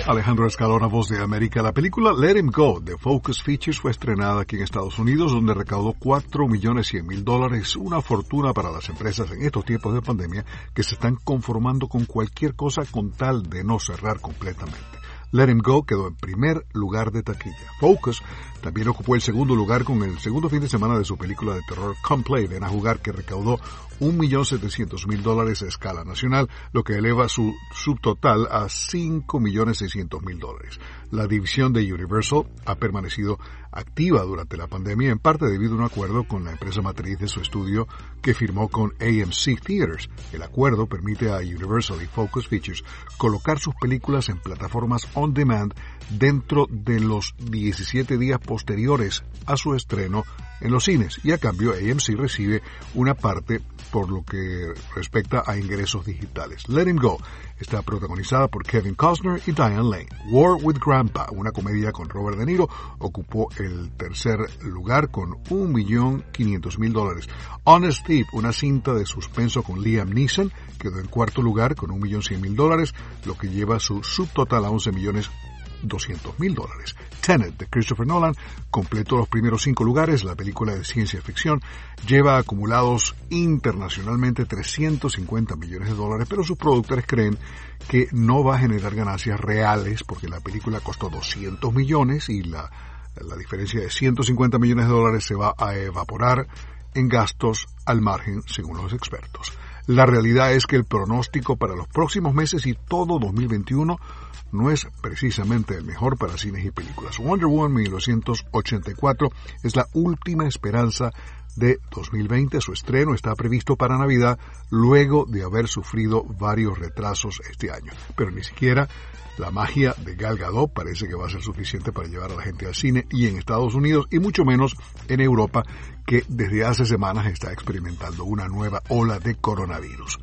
Alejandro Escalona, Voz de América. La película Let Him Go de Focus Features fue estrenada aquí en Estados Unidos, donde recaudó $4.100.000, una fortuna para las empresas en estos tiempos de pandemia que se están conformando con cualquier cosa con tal de no cerrar completamente. Let Him Go quedó en primer lugar de taquilla. Focus también ocupó el segundo lugar con el segundo fin de semana de su película de terror Come Play, Ven a Jugar, que recaudó $1.700.000 a escala nacional, lo que eleva su subtotal a $5.600.000. La división de Universal ha permanecido activa durante la pandemia, en parte debido a un acuerdo con la empresa matriz de su estudio que firmó con AMC Theaters. El acuerdo permite a Universal y Focus Features colocar sus películas en plataformas on demand dentro de los 17 días posteriores a su estreno en los cines, y a cambio AMC recibe una parte por lo que respecta a ingresos digitales. Let Him Go está protagonizada por Kevin Costner y Diane Lane. War with Grandpa, una comedia con Robert De Niro, ocupó el tercer lugar con $1.500.000. Honest Thief, una cinta de suspenso con Liam Neeson, quedó en cuarto lugar con $1.100.000, lo que lleva su subtotal a $11.200.000. Tenet, de Christopher Nolan, completó los primeros 5 lugares. La película de ciencia ficción lleva acumulados internacionalmente $350 millones, pero sus productores creen que no va a generar ganancias reales porque la película costó 200 millones y la diferencia de $150 millones se va a evaporar en gastos al margen, según los expertos. La realidad es que el pronóstico para los próximos meses y todo 2021 no es precisamente el mejor para cines y películas. Wonder Woman 1984 es la última esperanza de 2020. Su estreno está previsto para Navidad, luego de haber sufrido varios retrasos este año. Pero ni siquiera la magia de Gal Gadot parece que va a ser suficiente para llevar a la gente al cine, y en Estados Unidos, y mucho menos en Europa, que desde hace semanas está experimentando una nueva ola de coronavirus.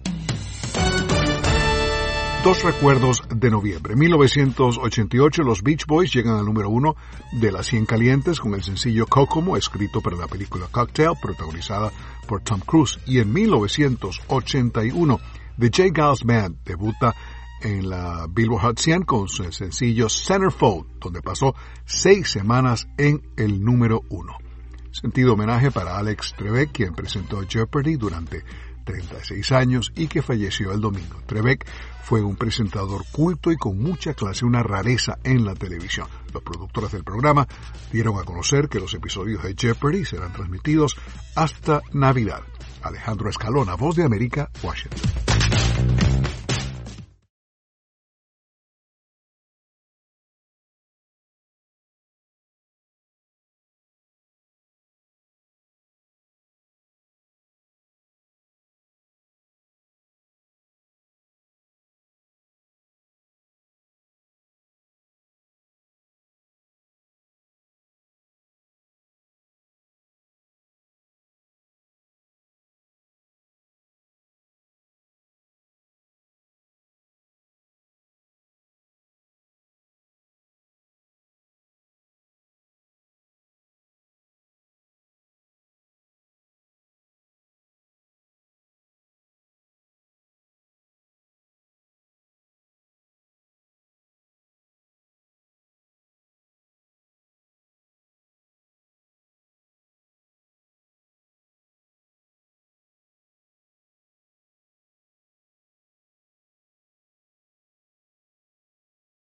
Dos recuerdos de noviembre. En 1988, los Beach Boys llegan al número 1 de las 100 calientes con el sencillo Kokomo, escrito para la película Cocktail, protagonizada por Tom Cruise. Y en 1981, The J. Geils Band debuta en la Billboard Hot 100 con su sencillo Centerfold, donde pasó 6 semanas en el número 1. Sentido homenaje para Alex Trebek, quien presentó Jeopardy durante 36 años y que falleció el domingo. Trebek fue un presentador culto y con mucha clase, una rareza en la televisión. Los productores del programa dieron a conocer que los episodios de Jeopardy serán transmitidos hasta Navidad. Alejandro Escalona, Voz de América, Washington.